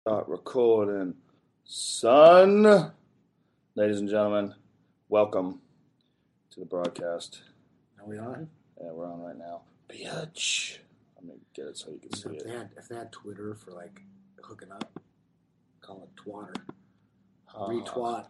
Start recording, son. Ladies and gentlemen, welcome to the broadcast. Are we on? Yeah, we're on right now. Bitch. I'm going to get it so you can see If it. if they had Twitter for like hooking up, call it twatter. Oh, Retwat.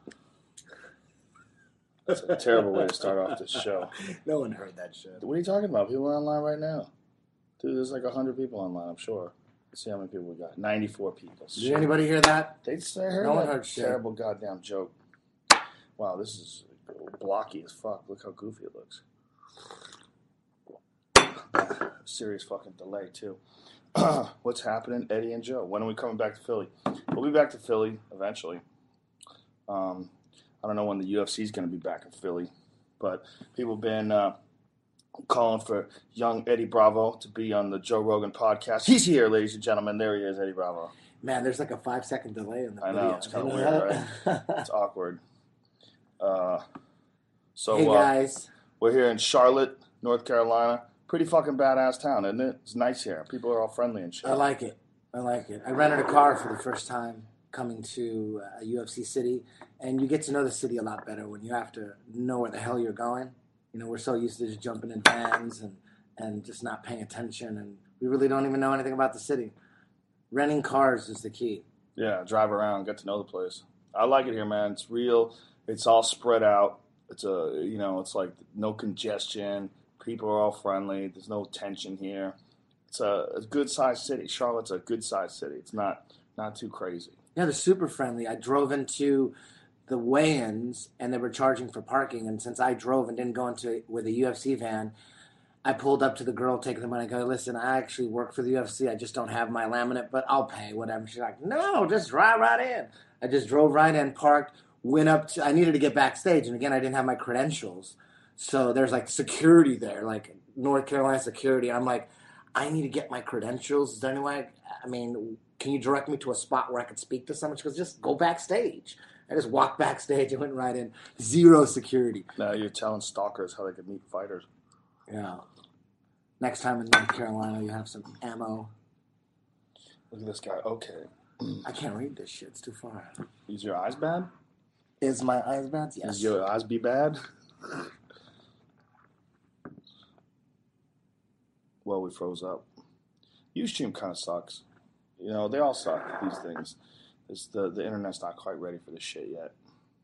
That's a terrible way to start off this show. No one heard that shit. What are you talking about? People are online right now. Dude, there's like 100 people online, I'm sure. Let's see how many people we got. 94 people. Did anybody hear that? They heard No one that heard shit. terrible goddamn joke. Wow, this is blocky as fuck. Look how goofy it looks. Serious fucking delay, too. What's happening, Eddie and Joe? When are we coming back to Philly? We'll be back to Philly eventually. I don't know when the UFC is going to be back in Philly, but people have been calling for young Eddie Bravo to be on the Joe Rogan podcast. He's here, ladies and gentlemen. There he is, Eddie Bravo. Man, there's like a 5-second delay in the I video. know, it's kind of weird, right? It's awkward. Hey, guys. We're here in Charlotte, North Carolina. Pretty fucking badass town, isn't it? It's nice here. People are all friendly and shit. I like it. I rented a car for the first time coming to a UFC city, and you get to know the city a lot better when you have to know where the hell you're going. You know, we're so used to just jumping in vans and just not paying attention, and we really don't even know anything about the city. Renting cars is the key. Yeah, drive around, get to know the place. I like it here, man. It's real. It's all spread out. It's it's like no congestion. People are all friendly. There's no tension here. It's a good-sized city. Charlotte's a good-sized city. It's not too crazy. Yeah, they're super friendly. I drove into the weigh-ins, and they were charging for parking. And since I drove and didn't go into with a UFC van, I pulled up to the girl taking the money. I go, listen, I actually work for the UFC. I just don't have my laminate, but I'll pay, whatever. She's like, no, just drive right in. I just drove right in, parked, went up to, I needed to get backstage. And again, I didn't have my credentials. So there's like security there, like North Carolina security. I'm like, I need to get my credentials. Is there any way? Can you direct me to a spot where I could speak to someone? She goes, just go backstage. I just walked backstage and went right in. Zero security. Now you're telling stalkers how they could meet fighters. Yeah. Next time in North Carolina, you have some ammo. Look at this guy. Okay. I can't read this shit. It's too far. Is your eyes bad? Is my eyes bad? Yes. Is your eyes be bad? Well, we froze up. Ustream kind of sucks. You know, they all suck, these things. The internet's not quite ready for this shit yet.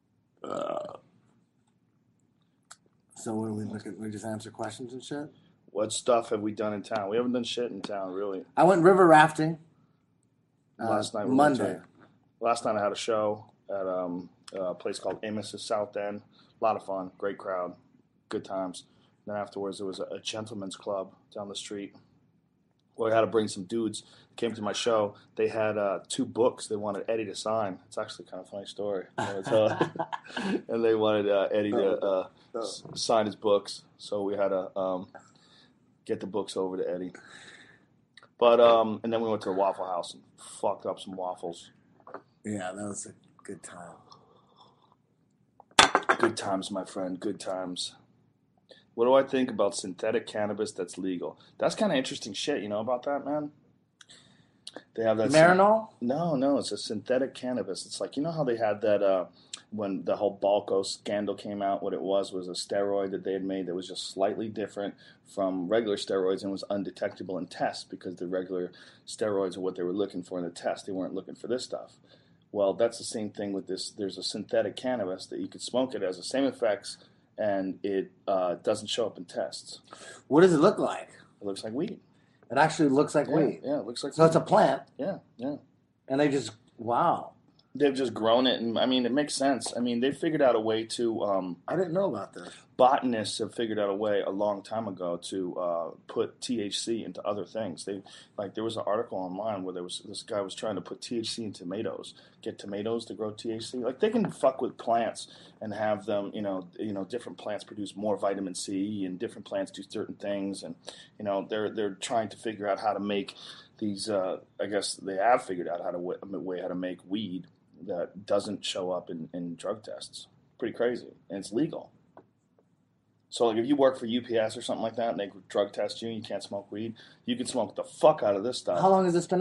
So what are we looking? We just answer questions and shit? What stuff have we done in town? We haven't done shit in town, really. I went river rafting. Last night, Monday. Last night I had a show at a place called Amos's South End. A lot of fun, great crowd, good times. Then afterwards, there was a gentleman's club down the street where I had to bring some dudes. Came to my show. They had 2 books they wanted Eddie to sign. It's actually kind of a funny story. And they wanted Eddie to sign his books. So we had to get the books over to Eddie. But and then we went to the Waffle House and fucked up some waffles. Yeah, that was a good time. Good times, my friend. Good times. What do I think about synthetic cannabis that's legal? That's kind of interesting shit. You know about that, man? They have that. Marinol? No, it's a synthetic cannabis. It's like, you know how they had that when the whole Balco scandal came out, what it was a steroid that they had made that was just slightly different from regular steroids and was undetectable in tests because the regular steroids are what they were looking for in the test. They weren't looking for this stuff. Well, that's the same thing with this. There's a synthetic cannabis that you could smoke. It has the same effects, and it doesn't show up in tests. What does it look like? It looks like weed. It actually looks like weed. Yeah, it looks like so weed. It's a plant. Yeah. And they just, wow. They've just grown it, and I mean, it makes sense. I mean, they figured out a way to. I didn't know about this. Botanists have figured out a way a long time ago to put THC into other things. There was an article online where this guy was trying to put THC in tomatoes, get tomatoes to grow THC. Like, they can fuck with plants and have them, different plants produce more vitamin C, and different plants do certain things, and they're trying to figure out how to make these. I guess they have figured out a way how to make weed that doesn't show up in drug tests. Pretty crazy, and it's legal. So, like, if you work for UPS or something like that, and they drug test you, and you can't smoke weed, you can smoke the fuck out of this stuff. How long has this been out?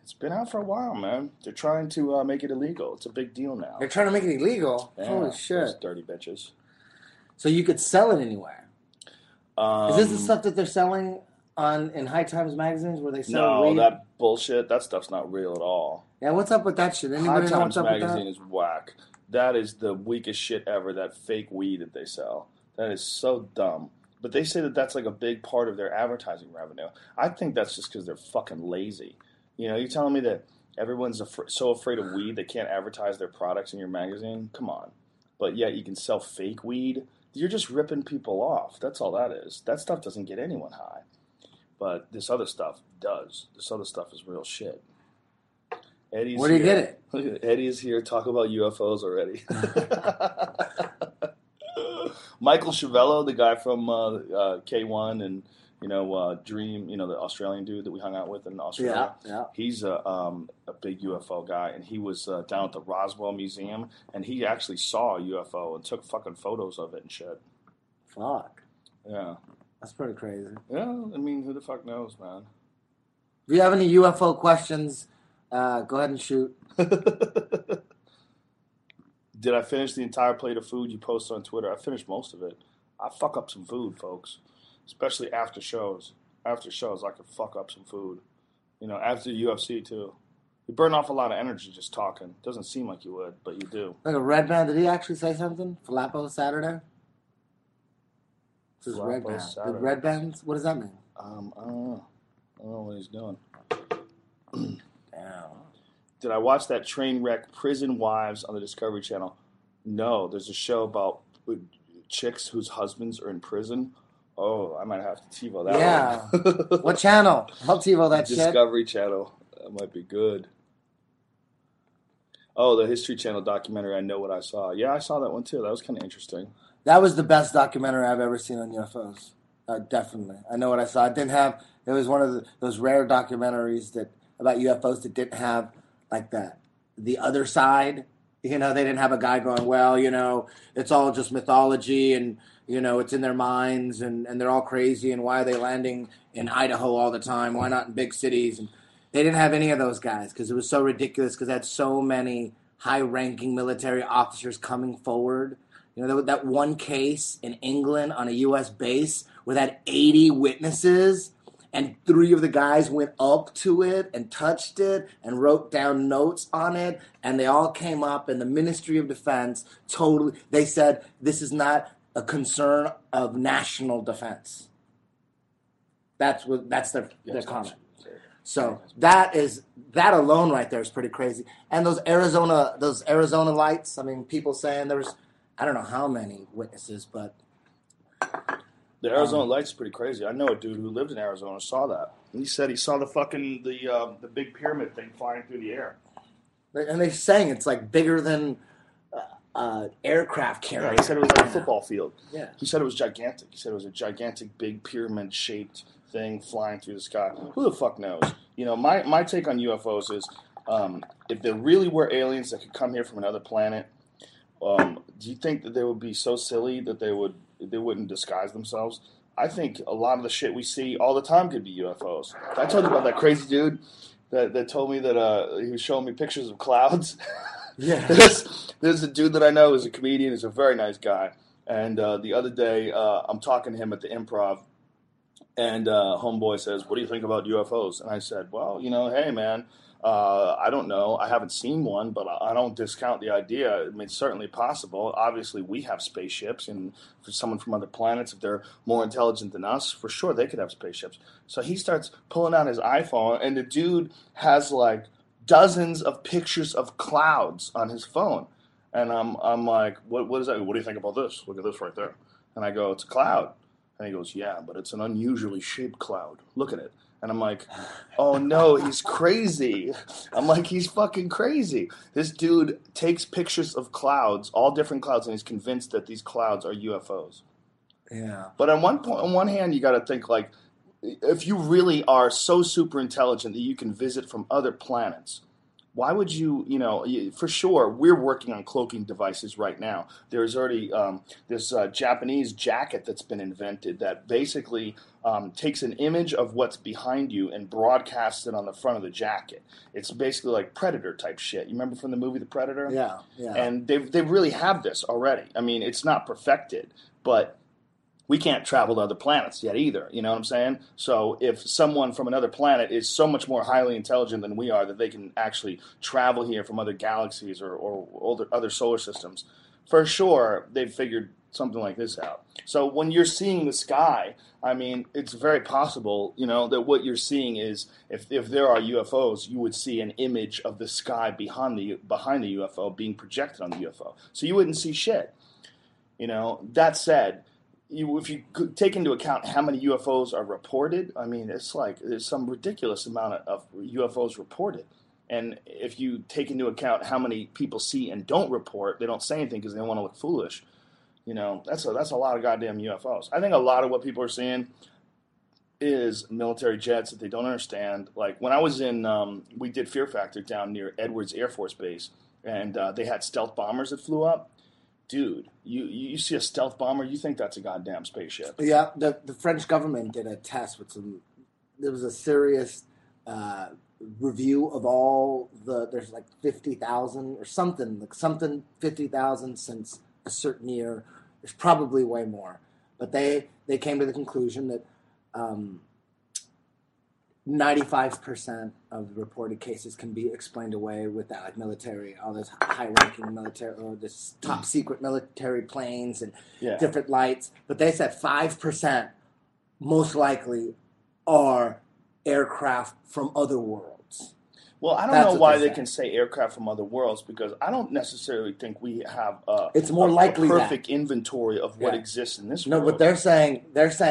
It's been out for a while, man. They're trying to make it illegal. It's a big deal now. They're trying to make it illegal? Yeah, Holy shit. those dirty bitches. So you could sell it anywhere. Is this the stuff that they're selling in High Times magazines where they sell weed? No, that bullshit, that stuff's not real at all. Yeah, what's up with that shit? High Anybody know Times what's up with magazine that? is whack. That is the weakest shit ever, that fake weed that they sell. That is so dumb. But they say that that's like a big part of their advertising revenue. I think that's just because they're fucking lazy. You know, you're telling me that everyone's so afraid of weed they can't advertise their products in your magazine? Come on. But yet you can sell fake weed? You're just ripping people off. That's all that is. That stuff doesn't get anyone high. But this other stuff does. This other stuff is real shit. Eddie's Where do you here. get it? Eddie is here. Talk about UFOs already. Michael Chavello, the guy from K1 and Dream, the Australian dude that we hung out with in Australia. Yeah. He's a big UFO guy, and he was down at the Roswell Museum, and he actually saw a UFO and took fucking photos of it and shit. Fuck. Yeah. That's pretty crazy. Yeah, I mean, who the fuck knows, man? If you have any UFO questions, go ahead and shoot. Did I finish the entire plate of food you posted on Twitter? I finished most of it. I fuck up some food, folks. Especially after shows. After shows, I could fuck up some food. After UFC, too. You burn off a lot of energy just talking. Doesn't seem like you would, but you do. Like a red band, did he actually say something? Falapo Saturday? This is red band. The red bands? What does that mean? I don't know. I don't know what he's doing. Damn. Did I watch that train wreck Prison Wives on the Discovery Channel? No. There's a show about chicks whose husbands are in prison. Oh, I might have to TiVo that one. Yeah. What channel? I'll TiVo that shit. Discovery Channel. That might be good. Oh, the History Channel documentary, I Know What I Saw. Yeah, I saw that one too. That was kind of interesting. That was the best documentary I've ever seen on UFOs. Definitely. I Know What I Saw. It was one of those rare documentaries about UFOs that didn't have like the other side. They didn't have a guy going, well, it's all just mythology and, it's in their minds and they're all crazy and why are they landing in Idaho all the time? Why not in big cities? And they didn't have any of those guys because it was so ridiculous because they had so many high-ranking military officers coming forward. That one case in England on a U.S. base where they had 80 witnesses and 3 of the guys went up to it and touched it and wrote down notes on it. And they all came up and the Ministry of Defense they said, this is not a concern of national defense. That's their comment. So that alone right there is pretty crazy. And those Arizona lights, I mean, people saying there was, I don't know how many witnesses, but the Arizona lights is pretty crazy. I know a dude who lived in Arizona saw that. And he said he saw the big pyramid thing flying through the air. And they're saying it's like bigger than aircraft carrier. Yeah, he said it was like a football field. Yeah. He said it was gigantic. He said it was a gigantic, big pyramid-shaped thing flying through the sky. Who the fuck knows? My take on UFOs is if there really were aliens that could come here from another planet, do you think that they would be so silly that they wouldn't disguise themselves? I think a lot of the shit we see all the time could be UFOs. I told you about that crazy dude that told me that he was showing me pictures of clouds. Yeah. There's a dude that I know who's a comedian. He's a very nice guy. And the other day, I'm talking to him at the Improv, and homeboy says, "What do you think about UFOs?" And I said, "Well, hey, man, I don't know. I haven't seen one, but I don't discount the idea. I mean, it's certainly possible. Obviously, we have spaceships, and for someone from other planets, if they're more intelligent than us, for sure they could have spaceships." So he starts pulling out his iPhone, and the dude has like dozens of pictures of clouds on his phone. And I'm like, what is that? What do you think about this? Look at this right there. And I go, it's a cloud. And he goes, yeah, but it's an unusually shaped cloud. Look at it. And I'm like, oh no, he's crazy. I'm like, he's fucking crazy. This dude takes pictures of clouds, all different clouds, and he's convinced that these clouds are UFOs. Yeah. But on one hand, you got to think like, if you really are so super intelligent that you can visit from other planets, Why would you, for sure, we're working on cloaking devices right now. There's already this Japanese jacket that's been invented that basically takes an image of what's behind you and broadcasts it on the front of the jacket. It's basically like Predator type shit. You remember from the movie The Predator? Yeah, yeah. And they really have this already. I mean, it's not perfected, but we can't travel to other planets yet either. You know what I'm saying? So if someone from another planet is so much more highly intelligent than we are that they can actually travel here from other galaxies or other solar systems, for sure they've figured something like this out. So when you're seeing the sky, I mean, it's very possible, that what you're seeing is if there are UFOs, you would see an image of the sky behind the UFO being projected on the UFO. So you wouldn't see shit. That said, if you could take into account how many UFOs are reported, I mean, it's like there's some ridiculous amount of UFOs reported. And if you take into account how many people see and don't report, they don't say anything because they don't want to look foolish. That's a lot of goddamn UFOs. I think a lot of what people are seeing is military jets that they don't understand. Like when I was we did Fear Factor down near Edwards Air Force Base, and they had stealth bombers that flew up. Dude, you see a stealth bomber, you think that's a goddamn spaceship. Yeah, the French government did a test with there was a serious review of all there's like 50,000 or something, 50,000 since a certain year. There's probably way more. But they came to the conclusion that 95% of the reported cases can be explained away with that, like military, all this high-ranking military, or this top-secret military planes and different lights. But they said 5% most likely are aircraft from other worlds. Well, I don't know why they can say aircraft from other worlds, because I don't necessarily think we have it's more likely a perfect inventory of what exists in this world. No, but they're saying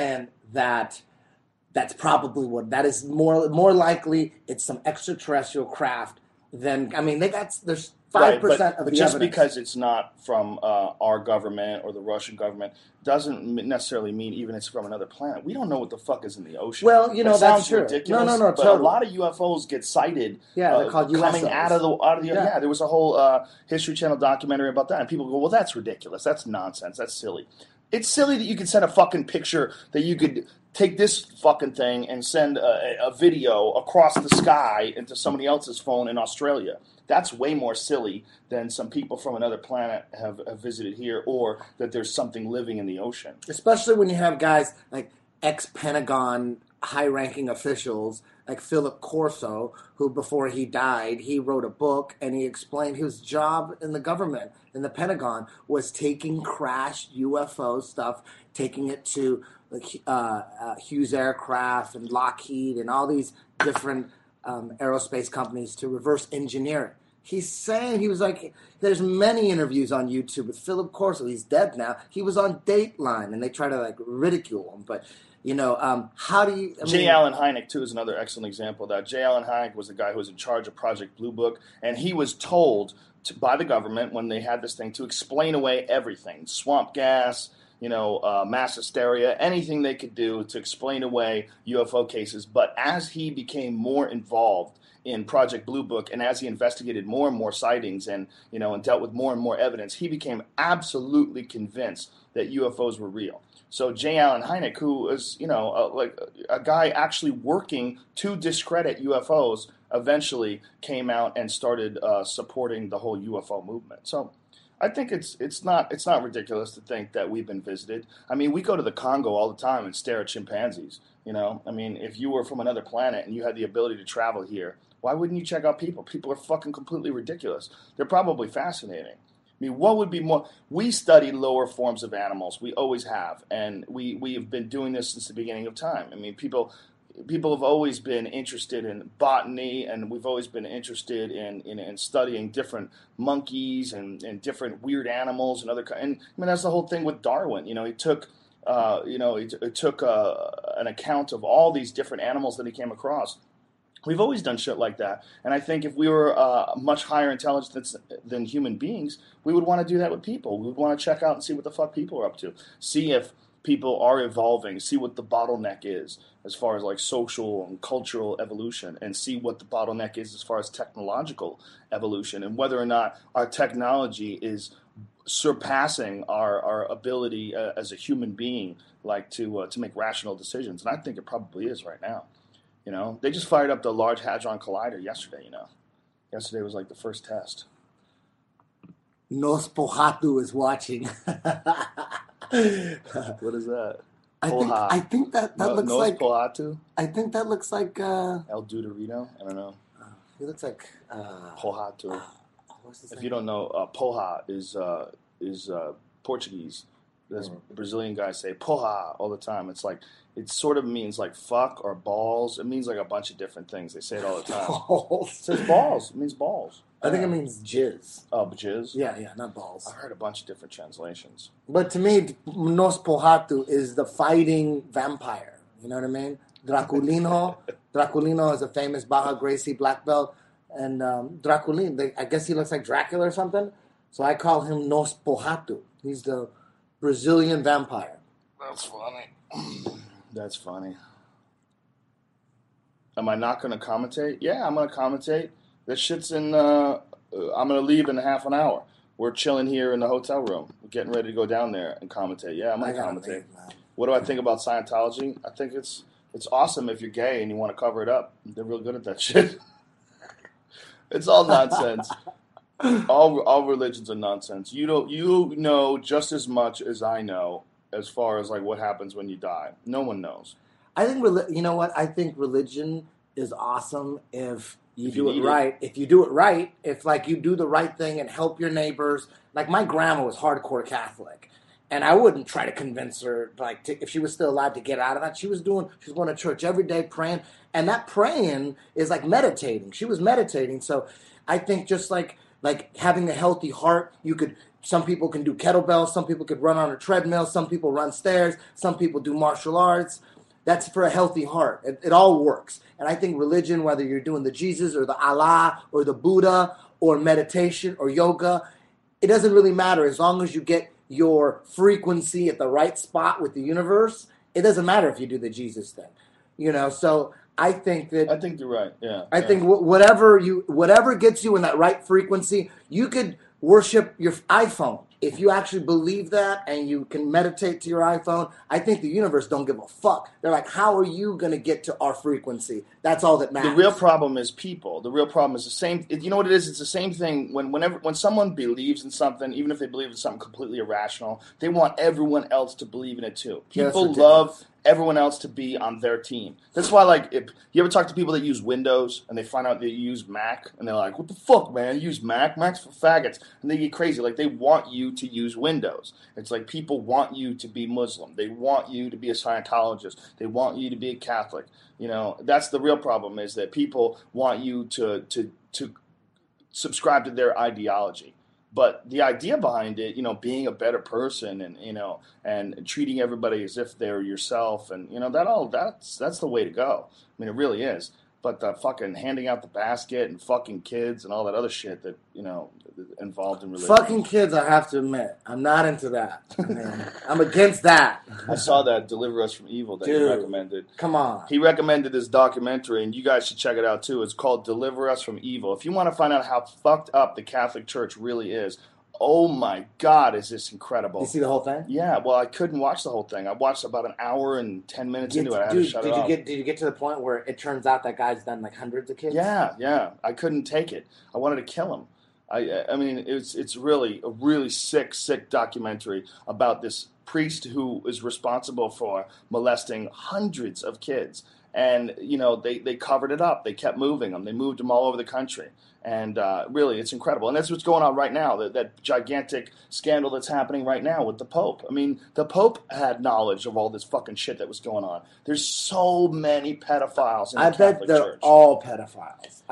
that that's probably what that is. More likely it's some extraterrestrial craft than, I mean, there's 5% of the just evidence. Because it's not from our government or the Russian government doesn't necessarily mean even it's from another planet. We don't know what the fuck is in the ocean. Well, that's true. Ridiculous, no, but totally. a lot of UFOs get sighted. They're called coming USOs. out of the yeah. There was a whole History Channel documentary about that, and people go, "Well, that's ridiculous. That's nonsense. That's silly." It's silly that you could send a fucking picture, that you could take this fucking thing and send a video across the sky into somebody else's phone in Australia. That's way more silly than some people from another planet have visited here, or that there's something living in the ocean. Especially when you have guys like ex-Pentagon high-ranking officials like Philip Corso, who before he died, he wrote a book and he explained his job in the government, in the Pentagon, was taking crashed UFO stuff, taking it to Hughes Aircraft and Lockheed and all these different aerospace companies to reverse engineer it. He's saying, he was like, there's many interviews on YouTube with Philip Corso. He's dead now. He was on Dateline, and they try to like ridicule him. But, how do you... J. Allen Hynek, too, is another excellent example of that. J. Allen Hynek was the guy who was in charge of Project Blue Book, and he was told by the government when they had this thing to explain away everything. Swamp gas, mass hysteria, anything they could do to explain away UFO cases. But as he became more involved in Project Blue Book, and as he investigated more and more sightings and and dealt with more and more evidence, he became absolutely convinced that UFOs were real. So J. Allen Hynek, who is like a guy actually working to discredit UFOs, eventually came out and started supporting the whole UFO movement. So I think it's not ridiculous to think that we've been visited. I mean, we go to the Congo all the time and stare at chimpanzees. I mean, if you were from another planet and you had the ability to travel here, why wouldn't you check out people? People are fucking completely ridiculous. They're probably fascinating. I mean, what would be more? We study lower forms of animals. We always have, and we have been doing this since the beginning of time. I mean, people have always been interested in botany, and we've always been interested in studying different monkeys and different weird animals and other. And I mean, that's the whole thing with Darwin. He took it took an account of all these different animals that he came across. We've always done shit like that, and I think if we were much higher intelligence than human beings, we would want to do that with people. We would want to check out and see what the fuck people are up to. See if people are evolving, see what the bottleneck is as far as like social and cultural evolution, and see what the bottleneck is as far as technological evolution, and whether or not our technology is surpassing our ability as a human being, like to make rational decisions. And I think it probably is right now. They just fired up the Large Hadron Collider yesterday. Yesterday was like the first test. Nospohatu is watching. What is that? I think that looks like Nospohatu? I think that looks like El Deuterino? I don't know. He looks like Pohatu. What's his If name? you don't know, Poha is Portuguese. There's Brazilian guys say Poha all the time. It's like, it sort of means like fuck or balls. It means like a bunch of different things. They say it all the time. It says balls. It means balls. I think it means jizz. Oh, jizz? Yeah, not balls. I've heard a bunch of different translations. But to me, Nospohatu is the fighting vampire. You know what I mean? Draculino is a famous Baja Gracie black belt. And Draculino, I guess he looks like Dracula or something. So I call him Nospohatu. He's the Brazilian vampire. That's funny. That's funny. Am I not going to commentate? Yeah, I'm going to commentate. This shit's in, I'm going to leave in half an hour. We're chilling here in the hotel room. We're getting ready to go down there and commentate. Yeah, I'm going to commentate. What do I think about Scientology? I think it's awesome if you're gay and you want to cover it up. They're real good at that shit. It's all nonsense. All religions are nonsense. You know just as much as I know as far as like what happens when you die. No one knows. I think you know what? I think religion is awesome if you do it right. If you do it right, if like you do the right thing and help your neighbors. Like my grandma was hardcore Catholic, and I wouldn't try to convince her if she was still alive to get out of that. She was going to church every day praying, and that praying is like meditating. She was meditating, so I think just like having a healthy heart, some people can do kettlebells, some people could run on a treadmill, some people run stairs, some people do martial arts. That's for a healthy heart. It all works. And I think religion, whether you're doing the Jesus or the Allah or the Buddha or meditation or yoga, it doesn't really matter as long as you get your frequency at the right spot with the universe. It doesn't matter if you do the Jesus thing. So I think you're right. Yeah. I think whatever gets you in that right frequency, you could worship your iPhone. If you actually believe that and you can meditate to your iPhone, I think the universe don't give a fuck. They're like, how are you going to get to our frequency? That's all that matters. The real problem is people. The real problem is the same. You know what it is? It's the same thing when someone believes in something, even if they believe in something completely irrational, they want everyone else to believe in it too. People love everyone else to be on their team. That's why, like, if you ever talk to people that use Windows and they find out they use Mac, and they're like, what the fuck, man? You use Mac? Mac's for faggots. And they get crazy. Like, they want you to use Windows. It's like people want you to be Muslim. They want you to be a Scientologist. They want you to be a Catholic. That's the real problem, is that people want you to subscribe to their ideology. But the idea behind it, being a better person and treating everybody as if they're yourself, and that's the way to go. I mean, it really is. But the fucking handing out the basket and fucking kids and all that other shit that involved in religion. Fucking kids, I have to admit, I'm not into that. I'm against that. I saw that Deliver Us from Evil that he recommended. Come on. He recommended this documentary, and you guys should check it out too. It's called Deliver Us from Evil. If you want to find out how fucked up the Catholic Church really is, oh my God, is this incredible. You see the whole thing? Yeah, well, I couldn't watch the whole thing. I watched about an hour and 10 minutes into it. I had to shut it off. Did you get to the point where it turns out that guy's done like hundreds of kids? Yeah. I couldn't take it. I wanted to kill him. I mean, it's really a really sick documentary about this priest who is responsible for molesting hundreds of kids. And, they covered it up. They kept moving them. They moved them all over the country. And really, it's incredible. And that's what's going on right now, that gigantic scandal that's happening right now with the Pope. I mean, the Pope had knowledge of all this fucking shit that was going on. There's so many pedophiles in the Catholic Church. I bet they're all pedophiles.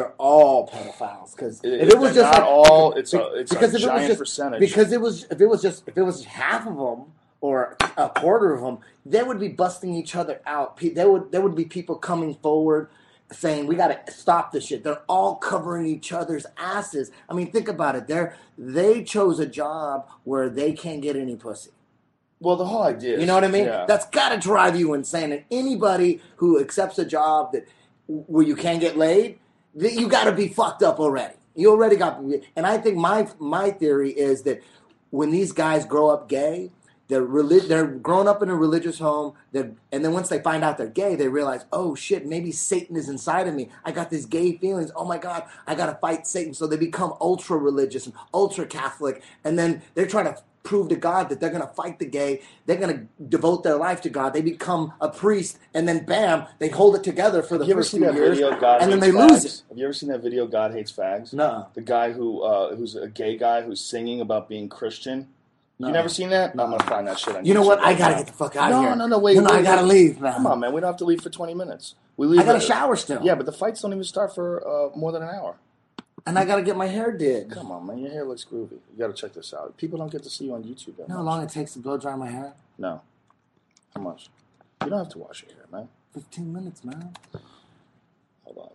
Because if it was just not like, all, it's a giant percentage. Because if it was just half of them, or a quarter of them, they would be busting each other out. There would be people coming forward saying, we got to stop this shit. They're all covering each other's asses. I mean, think about it. They chose a job where they can't get any pussy. Well, the whole idea is, you know what I mean? Yeah. That's got to drive you insane. And anybody who accepts a job where you can't get laid, you got to be fucked up already. You already got. And I think my theory is that when these guys grow up gay, they're grown up in a religious home. And then once they find out they're gay, they realize, oh shit, maybe Satan is inside of me. I got these gay feelings. Oh my God, I got to fight Satan. So they become ultra religious and ultra Catholic, and then they're trying to prove to God that they're going to fight the gay. They're going to devote their life to God. They become a priest, and then bam, they hold it together for the first few years, and then they lose it. Have you ever seen that video, God Hates Fags? No. The guy who's a gay guy who's singing about being Christian. No. You never seen that? No. I'm going to find that shit on YouTube. You know what? I right got to now. get the fuck out of here. No, wait. I got to leave, man. Come on, man. We don't have to leave for 20 minutes. We leave. I got to shower still. Yeah, but the fights don't even start for more than an hour. And I got to get my hair did. Come on, man. Your hair looks groovy. You got to check this out. People don't get to see you on YouTube that You know how much. long it takes to blow dry my hair? No. How much? You don't have to wash your hair, man. 15 minutes, man. Hold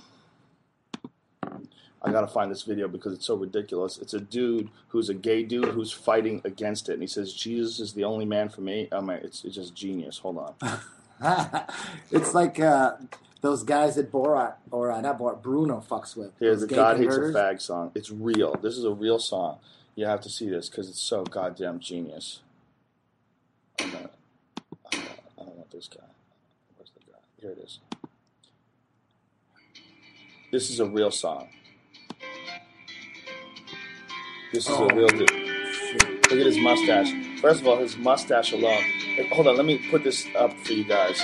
on. I gotta find this video because it's so ridiculous. It's a dude who's a gay dude who's fighting against it, and he says Jesus is the only man for me. I mean, it's just genius. Hold on. It's like those guys that Borat, or not Borat, Bruno fucks with. Here's Those the gay God converters. Hates a Fag song. It's real. This is a real song. You have to see this because it's so goddamn genius. I don't want this guy. Where's the guy? Here it is. This is a real song. This is a real dude. Look at his mustache. First of all, his mustache alone. Hold on, let me put this up for you guys.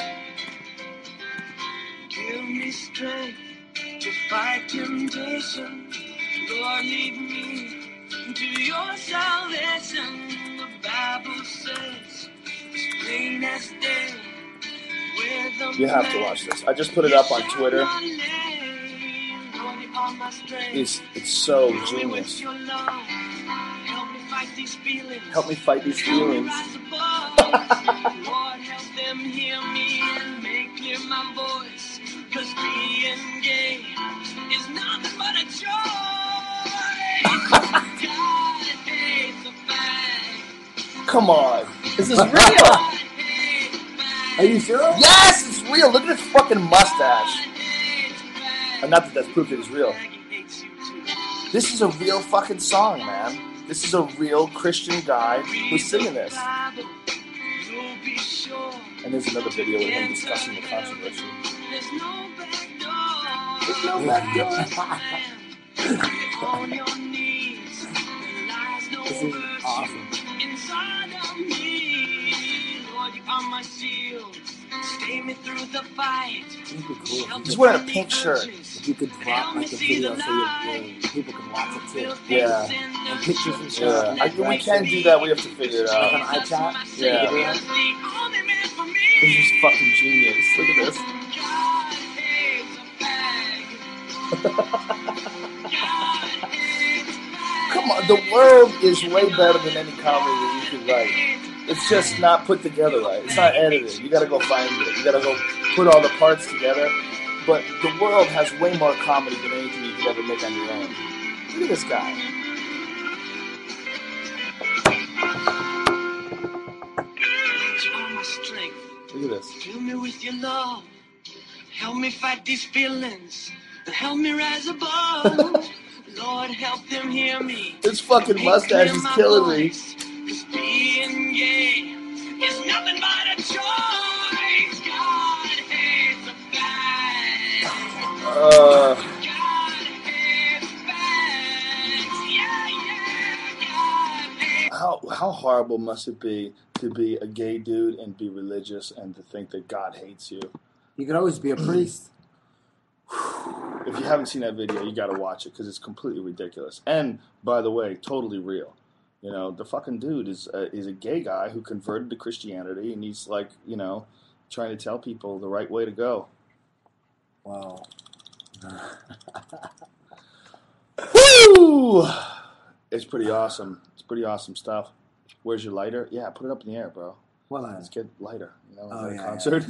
Give me strength to fight temptation. Lord, lead me to your salvation. The Bible says, it's plain as day. You have to watch this. I just put it up on Twitter. It's so genius. Help me fight these feelings. Lord, help them hear me and make clear my voice. 'Cause being gay is nothing but a joy. God hates a fag. Come on. This is real. Are you sure? Yes, it's real. Look at his fucking mustache. And not that that's proof that it's real. This is a real fucking song, man. This is a real Christian guy who's singing this. And there's another video of him discussing the controversy. There's no back door. There's no back door. On your knees. There lies no This is virtue awesome. inside of me. Lord, you are my shield. Stay me through the fight. It'd be cool. He's wearing a pink shirt. If you could drop like a video so your people can watch it too. Yeah. And pictures and stuff. We can't do that. We have to figure it Like on out. iChat. Yeah. This is fucking genius. Look at this. Come on, the world is way better than any comedy that you could write. It's just not put together right. It's not edited. You gotta go find it. You gotta go put all the parts together. But the world has way more comedy than anything you could ever make on your own. Look at this guy. Look at this. Fill me with your love. Help me fight these feelings. Help me rise above. Lord, help them hear me. This fucking mustache is killing me. 'Cause being gay is nothing but a choice. God hates a fag. God hates fags. Yeah, God hates. How horrible must it be to be a gay dude and be religious and to think that God hates you? You could always be a priest. If you haven't seen that video, you got to watch it because it's completely ridiculous. And by the way, totally real. You know, the fucking dude is a gay guy who converted to Christianity, and he's like, you know, trying to tell people the right way to go. Wow. Woo! It's pretty awesome. It's pretty awesome stuff. Where's your lighter? Yeah, put it up in the air, bro. Well, Let's get lighter. You know, Oh, at a yeah, concert.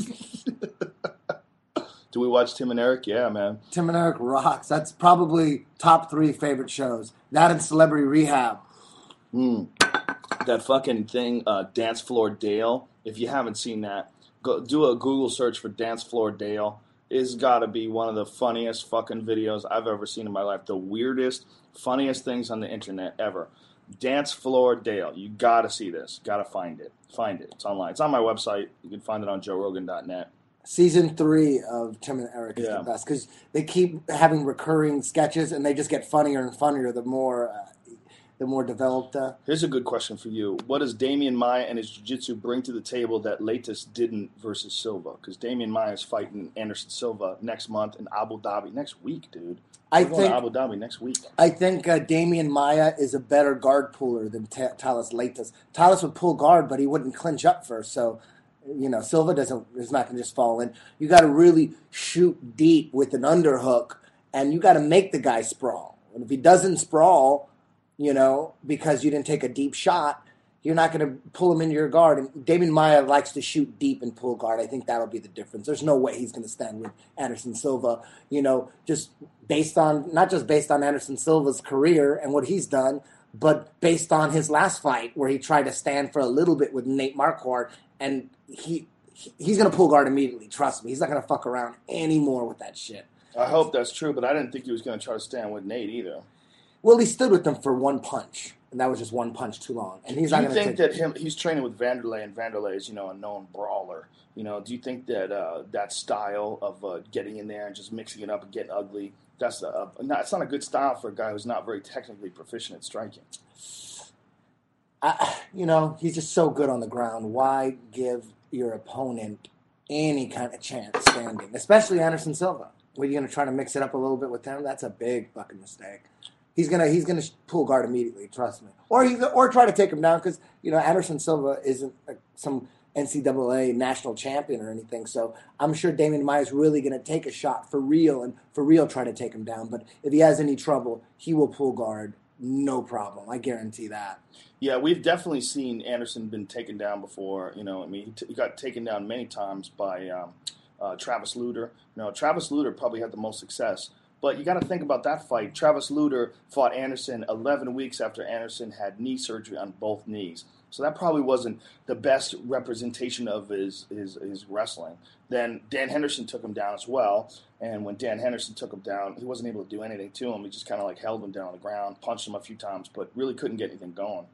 Do we watch Tim and Eric? Yeah, man. Tim and Eric rocks. That's probably top 3 favorite shows. That and Celebrity Rehab. that fucking thing, Dance Floor Dale. If you haven't seen that, go do a Google search for Dance Floor Dale. It's got to be one of the funniest fucking videos I've ever seen in my life. The weirdest, funniest things on the internet ever. Dance Floor Dale. You got to see this. Got to find it. Find it. It's online. It's on my website. You can find it on joerogan.net. Season 3 of Tim and Eric is the best because they keep having recurring sketches and they just get funnier and funnier the more developed. Here's a good question for you. What does Damian Maia and his jiu-jitsu bring to the table that Leites didn't versus Silva? Because Damian Maia is fighting Anderson Silva next month in Abu Dhabi. Next week, dude. We're going to Abu Dhabi next week. I think Damian Maia is a better guard puller than Thales Leites. Thales would pull guard, but he wouldn't clinch up first. So, Silva is not going to just fall in. You got to really shoot deep with an underhook, and you got to make the guy sprawl. And if he doesn't sprawl, because you didn't take a deep shot, you're not going to pull him into your guard. And Damian Maia likes to shoot deep and pull guard. I think that'll be the difference. There's no way he's going to stand with Anderson Silva, just not just based on Anderson Silva's career and what he's done, but based on his last fight where he tried to stand for a little bit with Nate Marquardt, and he's going to pull guard immediately. Trust me. He's not going to fuck around anymore with that shit. I hope that's true, but I didn't think he was going to try to stand with Nate either. Well, he stood with them for one punch, and that was just one punch too long. And he's not going to think that he's training with Vanderlei, and Vanderlei is, a known brawler. Do you think that that style of getting in there and just mixing it up and getting ugly, it's not a good style for a guy who's not very technically proficient at striking? He's just so good on the ground. Why give your opponent any kind of chance standing, especially Anderson Silva? Were you going to try to mix it up a little bit with him? That's a big fucking mistake. He's gonna pull guard immediately. Trust me. Or try to take him down because Anderson Silva isn't some NCAA national champion or anything. So I'm sure Damian Maia is really gonna take a shot for real and for real try to take him down. But if he has any trouble, he will pull guard, no problem. I guarantee that. Yeah, we've definitely seen Anderson been taken down before. He got taken down many times by Travis Lutter. Travis Lutter probably had the most success. But you got to think about that fight. Travis Lutter fought Anderson 11 weeks after Anderson had knee surgery on both knees. So that probably wasn't the best representation of his wrestling. Then Dan Henderson took him down as well. And when Dan Henderson took him down, he wasn't able to do anything to him. He just kind of held him down on the ground, punched him a few times, but really couldn't get anything going.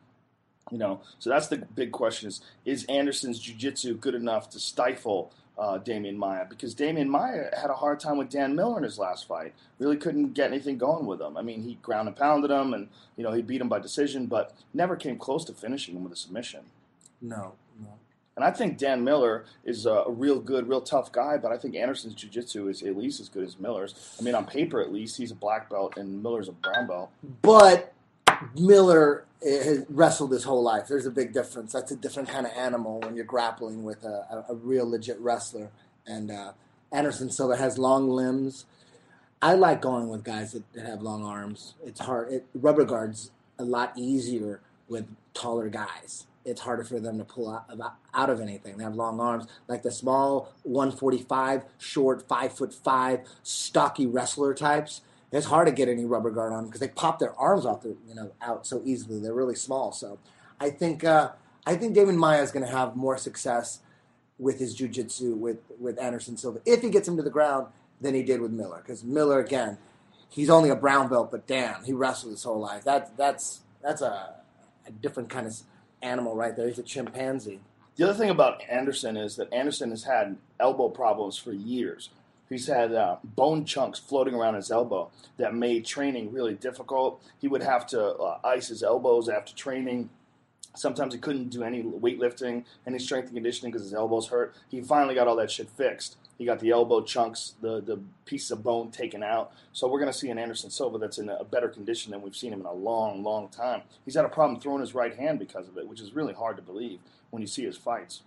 So that's the big question is Anderson's jiu-jitsu good enough to stifle Damian Maia? Because Damian Maia had a hard time with Dan Miller in his last fight. Really couldn't get anything going with him. I mean, he ground and pounded him, and he beat him by decision, but never came close to finishing him with a submission. No. And I think Dan Miller is a real good, real tough guy, but I think Anderson's jiu-jitsu is at least as good as Miller's. I mean, on paper at least, he's a black belt, and Miller's a brown belt. But Miller has wrestled his whole life. There's a big difference. That's a different kind of animal when you're grappling with a real legit wrestler. And Anderson Silva has long limbs. I like going with guys that have long arms. It's hard. Rubber guard's a lot easier with taller guys. It's harder for them to pull out of anything. They have long arms. Like the small 145, short 5'5", stocky wrestler types. It's hard to get any rubber guard on because they pop their arms off out so easily. They're really small. So I think Damian Maia is going to have more success with his jiu-jitsu with Anderson Silva if he gets him to the ground than he did with Miller. Because Miller, again, he's only a brown belt, but damn, he wrestled his whole life. That's a different kind of animal right there. He's a chimpanzee. The other thing about Anderson is that Anderson has had elbow problems for years. He's had bone chunks floating around his elbow that made training really difficult. He would have to ice his elbows after training. Sometimes he couldn't do any weightlifting, any strength and conditioning because his elbows hurt. He finally got all that shit fixed. He got the elbow chunks, the pieces of bone taken out. So we're going to see an Anderson Silva that's in a better condition than we've seen him in a long, long time. He's had a problem throwing his right hand because of it, which is really hard to believe when you see his fights.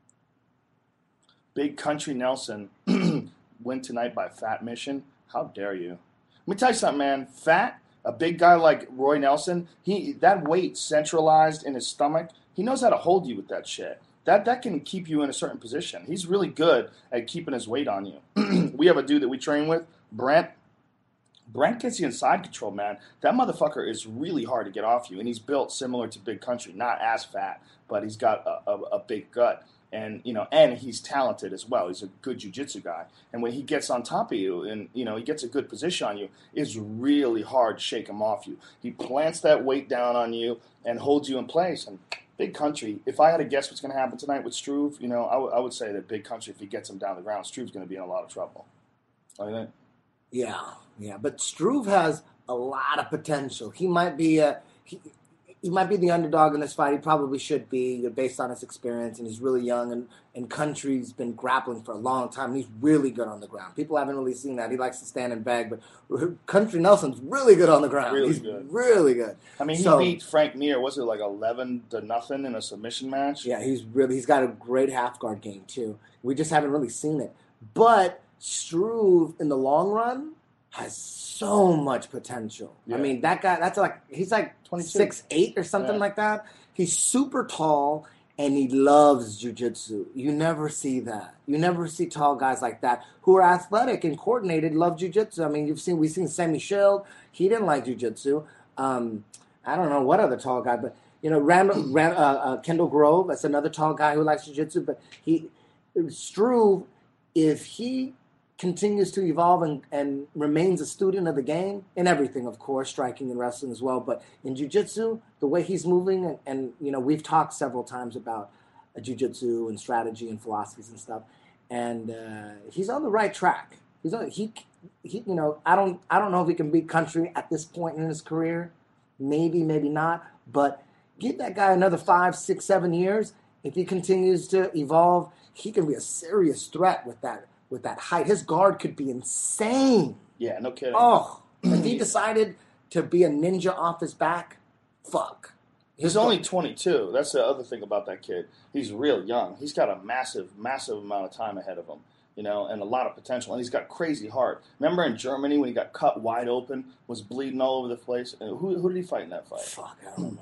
Big Country Nelson win tonight by Fat Mission. How dare you? Let me tell you something, man. Fat, a big guy like Roy Nelson, that weight centralized in his stomach, he knows how to hold you with that shit. That can keep you in a certain position. He's really good at keeping his weight on you. We have a dude that we train with, Brent. Brent gets you in side control, man. That motherfucker is really hard to get off you, and he's built similar to Big Country, not as fat, but he's got a big gut, and and he's talented as well. He's a good jiu-jitsu guy, and when he gets on top of you, and he gets a good position on you, it's really hard to shake him off you. He plants that weight down on you and holds you in place. And Big Country, if I had to guess what's going to happen tonight with Struve, I would say that Big Country, if he gets him down the ground, Struve's going to be in a lot of trouble. What do you think? Yeah. But Struve has a lot of potential. He might be he might be the underdog in this fight. He probably should be based on his experience, and he's really young. And Country's been grappling for a long time. And he's really good on the ground. People haven't really seen that. He likes to stand and bag, but Country Nelson's really good on the ground. Really he's good. Really good. I mean, he beat Frank Mir. Was it like 11-0 in a submission match? Yeah, he's got a great half guard game too. We just haven't really seen it, but Struve in the long run has so much potential. Yeah. I mean, that guy, he's like 6'8" or something like that. He's super tall, and he loves jiu-jitsu. You never see that. You never see tall guys like that who are athletic and coordinated, love jiu-jitsu. I mean, we've seen Sammy Shield. He didn't like jiu-jitsu. I don't know what other tall guy, but, Kendall Grove, that's another tall guy who likes jiu-jitsu. But Struve, if he continues to evolve and remains a student of the game in everything, of course, striking and wrestling as well. But in jiu-jitsu, the way he's moving, and we've talked several times about jiu-jitsu and strategy and philosophies and stuff, and he's on the right track. I don't know if he can beat Country at this point in his career. Maybe not. But give that guy another 5, 6, 7 years. If he continues to evolve, he can be a serious threat with that height. His guard could be insane. Yeah, no kidding. Oh, if he decided to be a ninja off his back, fuck. He's only 22. That's the other thing about that kid. He's real young. He's got a massive, massive amount of time ahead of him, and a lot of potential. And he's got crazy heart. Remember in Germany when he got cut wide open, was bleeding all over the place? Who did he fight in that fight? Fuck, I don't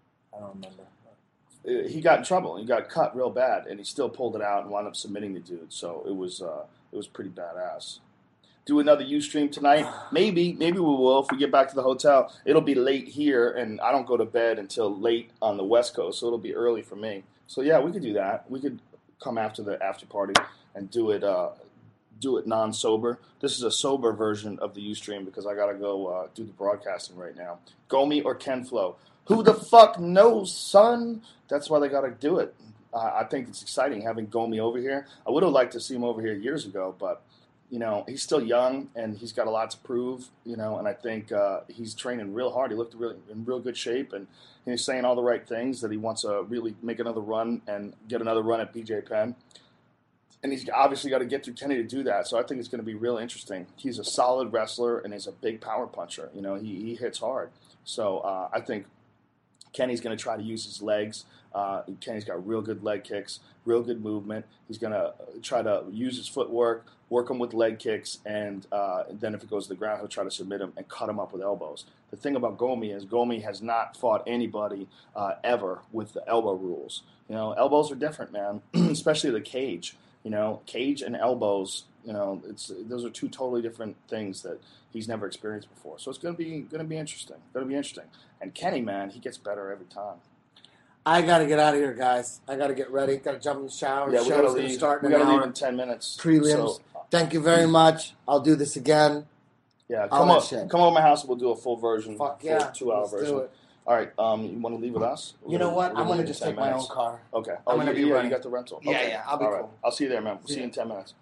remember. He got in trouble. He got cut real bad, and he still pulled it out and wound up submitting the dude. So it was pretty badass. Do another Ustream tonight? Maybe we will if we get back to the hotel. It'll be late here, and I don't go to bed until late on the West Coast, so it'll be early for me. So yeah, we could do that. We could come after the after party and do it non-sober. This is a sober version of the Ustream because I gotta go do the broadcasting right now. Gomi or Ken Flo? Who the fuck knows, son? That's why they gotta do it. I think it's exciting having Gomi over here. I would have liked to see him over here years ago, but he's still young and he's got a lot to prove. And I think he's training real hard. He looked in real good shape, and he's saying all the right things that he wants to really make another run and get another run at BJ Penn. And he's obviously got to get through Kenny to do that. So I think it's going to be real interesting. He's a solid wrestler and he's a big power puncher. He hits hard. So I think Kenny's going to try to use his legs. Kenny's got real good leg kicks, real good movement. He's going to try to use his footwork, work him with leg kicks, and then if it goes to the ground, he'll try to submit him and cut him up with elbows. The thing about Gomi is Gomi has not fought anybody ever with the elbow rules. Elbows are different, man, especially the cage. Cage and elbows, those are two totally different things that he's never experienced before. So it's going to be interesting. And Kenny, man, he gets better every time. I got to get out of here, guys. I got to get ready. Got to jump in the shower. Yeah, we got to leave. Start in we got to leave hour. in 10 minutes. Prelims. So, thank you very much. I'll do this again. Yeah, come over my house and we'll do a full version. Fuck yeah. 2-hour version. Do it. All right, you want to leave with us? You know what? I'm going to just take my own car. Okay. I'm going to be running. You got the rental. Yeah, okay. yeah. I'll be All cool. Right. I'll see you there, man. We'll see you in 10 minutes.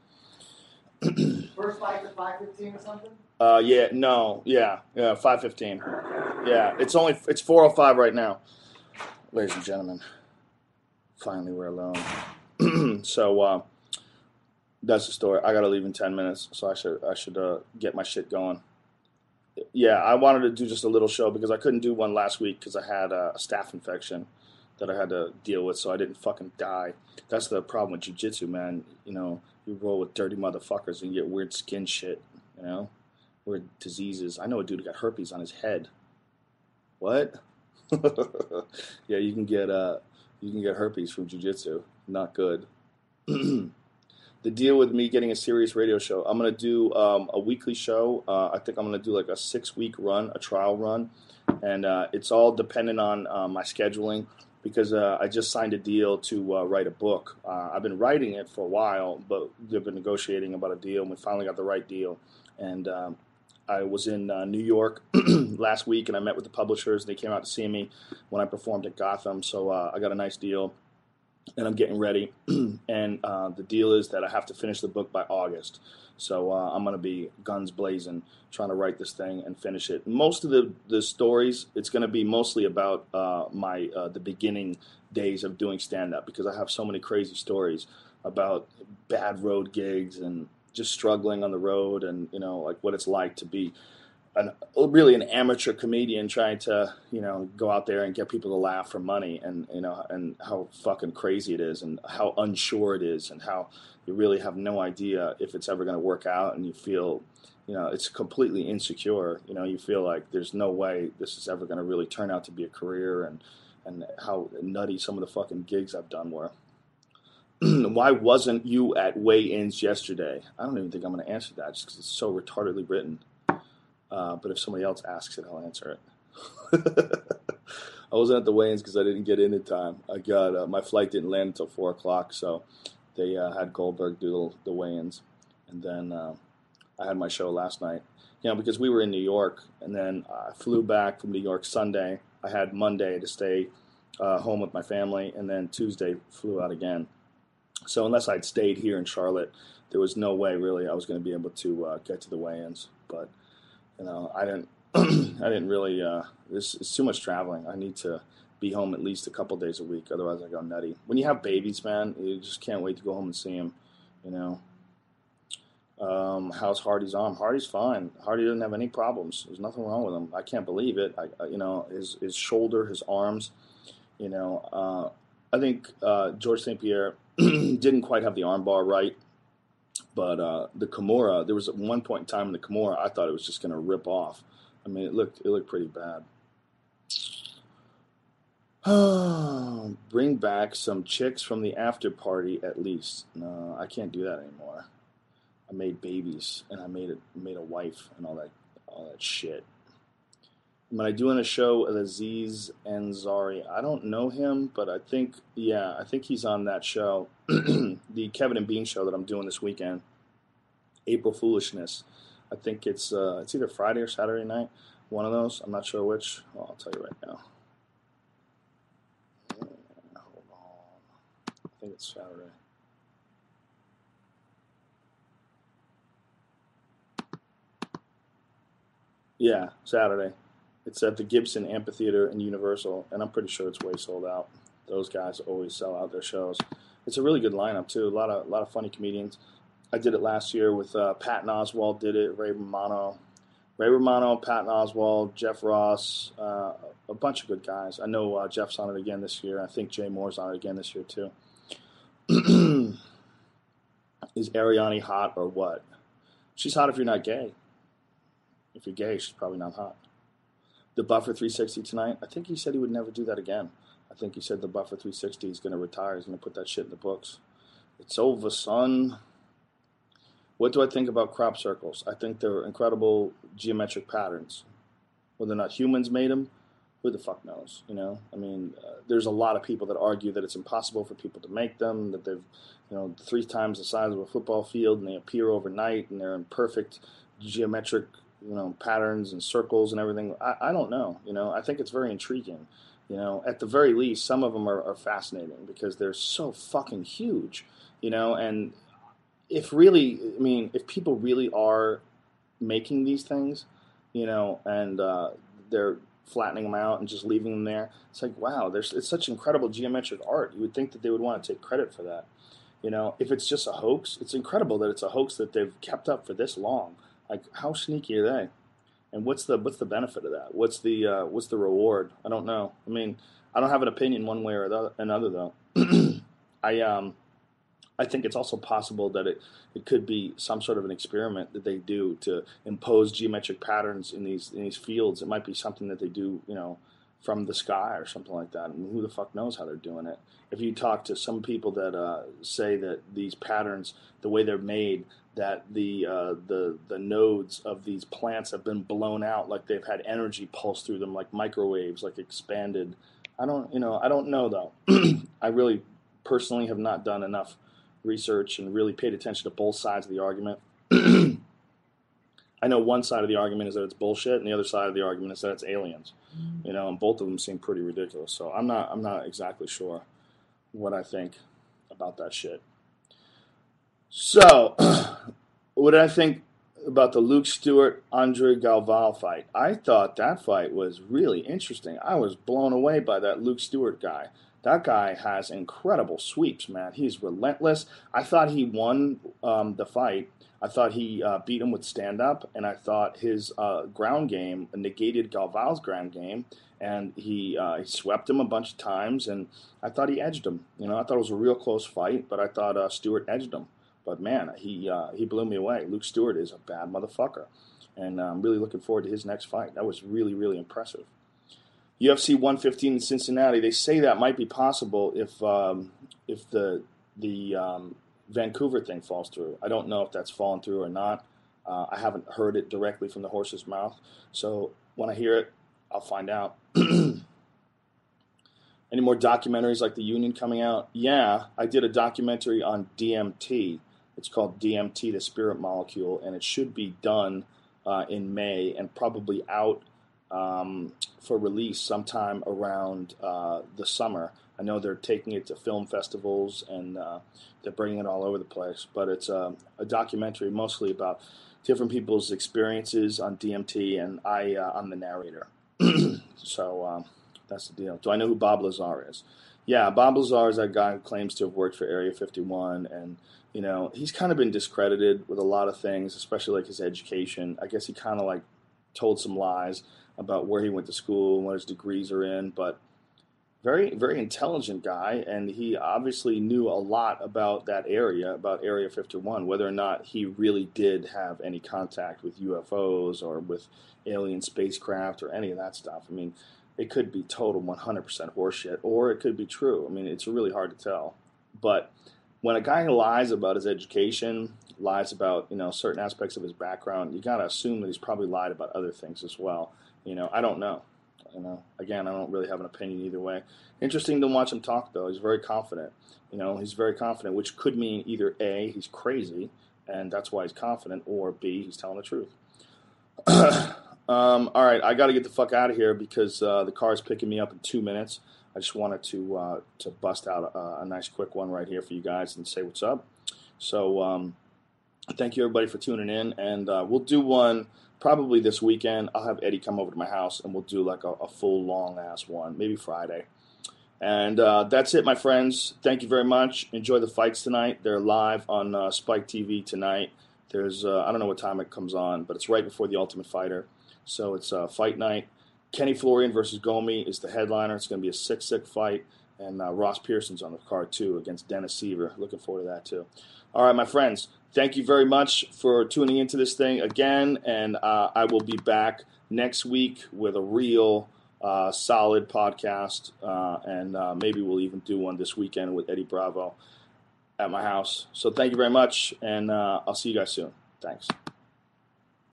First flight at 5:15 or something? 5:15. Yeah, it's 4:05 right now. Ladies and gentlemen, finally we're alone. So that's the story. I got to leave in 10 minutes, so I should get my shit going. Yeah, I wanted to do just a little show because I couldn't do one last week because I had a staph infection that I had to deal with, so I didn't fucking die. That's the problem with jiu-jitsu, man. You roll with dirty motherfuckers and you get weird skin shit, weird diseases. I know a dude who got herpes on his head. What? Yeah, you can get herpes from jiu-jitsu. Not good. the deal with me getting a Sirius radio show, I'm going to do a weekly show. I think I'm going to do like a 6-week run, a trial run. And it's all dependent on my scheduling because I just signed a deal to write a book. I've been writing it for a while, but they've been negotiating about a deal, and we finally got the right deal. And I was in New York last week, and I met with the publishers. They came out to see me when I performed at Gotham, so I got a nice deal. And I'm getting ready, and the deal is that I have to finish the book by August. So I'm going to be guns blazing, trying to write this thing and finish it. Most of the stories, it's going to be mostly about the beginning days of doing stand-up, because I have so many crazy stories about bad road gigs and just struggling on the road, and like what it's like to be really an amateur comedian trying to, go out there and get people to laugh for money, and and how fucking crazy it is, and how unsure it is, and how you really have no idea if it's ever going to work out, and you feel, it's completely insecure. You feel like there's no way this is ever going to really turn out to be a career, and how nutty some of the fucking gigs I've done were. Why wasn't you at weigh-ins yesterday? I don't even think I'm going to answer that just because it's so retardedly written. But if somebody else asks it, I'll answer it. I wasn't at the weigh-ins because I didn't get in time. I got my flight didn't land until 4 o'clock, so they had Goldberg do the weigh-ins, and then I had my show last night. Because we were in New York, and then I flew back from New York Sunday. I had Monday to stay home with my family, and then Tuesday flew out again. So unless I'd stayed here in Charlotte, there was no way really I was going to be able to get to the weigh-ins, but. I didn't. I didn't really. This is too much traveling. I need to be home at least a couple days a week. Otherwise, I go nutty. When you have babies, man, you just can't wait to go home and see them. How's Hardy's arm? Hardy's fine. Hardy doesn't have any problems. There's nothing wrong with him. I can't believe it. His shoulder, his arms. I think George St. Pierre didn't quite have the arm bar right. But the Kimura, there was at one point in time in the Kimura, I thought it was just going to rip off. I mean, it looked pretty bad. Bring back some chicks from the after party at least. No, I can't do that anymore. I made babies, and I made a wife and all that shit. Am I doing a show with Aziz Ansari? I don't know him, but I think he's on that show, the Kevin and Bean show that I'm doing this weekend, April Foolishness. I think it's either Friday or Saturday night, one of those. I'm not sure which. Well, I'll tell you right now. Hold on. I think it's Saturday. Yeah, Saturday. It's at the Gibson Amphitheater in Universal, and I'm pretty sure it's way sold out. Those guys always sell out their shows. It's a really good lineup too. A lot of funny comedians. I did it last year with Patton Oswalt. Did it. Ray Romano, Patton Oswalt, Jeff Ross, a bunch of good guys. I know Jeff's on it again this year. I think Jay Moore's on it again this year too. Is Ariane hot or what? She's hot if you're not gay. If you're gay, she's probably not hot. The Buffer 360 tonight, I think he said he would never do that again. I think he said the Buffer 360 is going to retire. He's going to put that shit in the books. It's over, son. What do I think about crop circles? I think they're incredible geometric patterns. Whether or not humans made them, who the fuck knows, I mean, there's a lot of people that argue that it's impossible for people to make them, that they've, 3 times the size of a football field, and they appear overnight, and they're in perfect geometric patterns and circles and everything. I don't know. I think it's very intriguing. At the very least, some of them are fascinating because they're so fucking huge, and if people really are making these things, and they're flattening them out and just leaving them there, it's like, wow, it's such incredible geometric art. You would think that they would want to take credit for that. If it's just a hoax, it's incredible that it's a hoax that they've kept up for this long. Like, how sneaky are they? And what's the benefit of that? What's the reward? I don't know. I mean, I don't have an opinion one way or another though. I think it's also possible that it could be some sort of an experiment that they do to impose geometric patterns in these fields. It might be something that they do, from the sky or something like that. I mean, who the fuck knows how they're doing it? If you talk to some people that say that these patterns, the way they're made, that the nodes of these plants have been blown out, like they've had energy pulse through them, like microwaves, like expanded. I don't know though. I really personally have not done enough research and really paid attention to both sides of the argument. I know one side of the argument is that it's bullshit, and the other side of the argument is that it's aliens. And both of them seem pretty ridiculous. So I'm not exactly sure what I think about that shit. So, what did I think about the Luke Stewart Andre Galval fight? I thought that fight was really interesting. I was blown away by that Luke Stewart guy. That guy has incredible sweeps, man. He's relentless. I thought he won the fight. I thought he beat him with stand-up, and I thought his ground game negated Galval's ground game, and he swept him a bunch of times, and I thought he edged him. I thought it was a real close fight, but I thought Stewart edged him. But man, he blew me away. Luke Stewart is a bad motherfucker, and I'm really looking forward to his next fight. That was really, really impressive. UFC 115 in Cincinnati. They say that might be possible if the Vancouver thing falls through. I don't know if that's fallen through or not. I haven't heard it directly from the horse's mouth. So when I hear it, I'll find out. Any more documentaries like The Union coming out? Yeah, I did a documentary on DMT. It's called DMT, the Spirit Molecule, and it should be done in May and probably out for release sometime around the summer. I know they're taking it to film festivals and they're bringing it all over the place. But it's a documentary mostly about different people's experiences on DMT, and I'm the narrator. So that's the deal. Do I know who Bob Lazar is? Yeah, Bob Lazar is that guy who claims to have worked for Area 51, and he's kind of been discredited with a lot of things, especially like his education. I guess he kind of like told some lies about where he went to school and what his degrees are in, but very, very intelligent guy, and he obviously knew a lot about that area, about Area 51, whether or not he really did have any contact with UFOs or with alien spacecraft or any of that stuff. I mean, it could be total 100% horseshit, or it could be true. I mean, it's really hard to tell. But when a guy lies about his education, lies about, certain aspects of his background, you got to assume that he's probably lied about other things as well. I don't know. Again, I don't really have an opinion either way. Interesting to watch him talk, though. He's very confident. He's very confident, which could mean either A, he's crazy, and that's why he's confident, or B, he's telling the truth. All right, I got to get the fuck out of here because the car is picking me up in 2 minutes. I just wanted to bust out a nice quick one right here for you guys and say what's up. So thank you, everybody, for tuning in, and we'll do one probably this weekend. I'll have Eddie come over to my house, and we'll do like a full, long-ass one, maybe Friday. And that's it, my friends. Thank you very much. Enjoy the fights tonight. They're live on Spike TV tonight. There's I don't know what time it comes on, but it's right before The Ultimate Fighter. So it's fight night. Kenny Florian versus Gomi is the headliner. It's going to be a sick fight. And Ross Pearson's on the card, too, against Dennis Seaver. Looking forward to that, too. All right, my friends. Thank you very much for tuning into this thing again. And I will be back next week with a real solid podcast. And maybe we'll even do one this weekend with Eddie Bravo at my house. So thank you very much. And I'll see you guys soon. Thanks.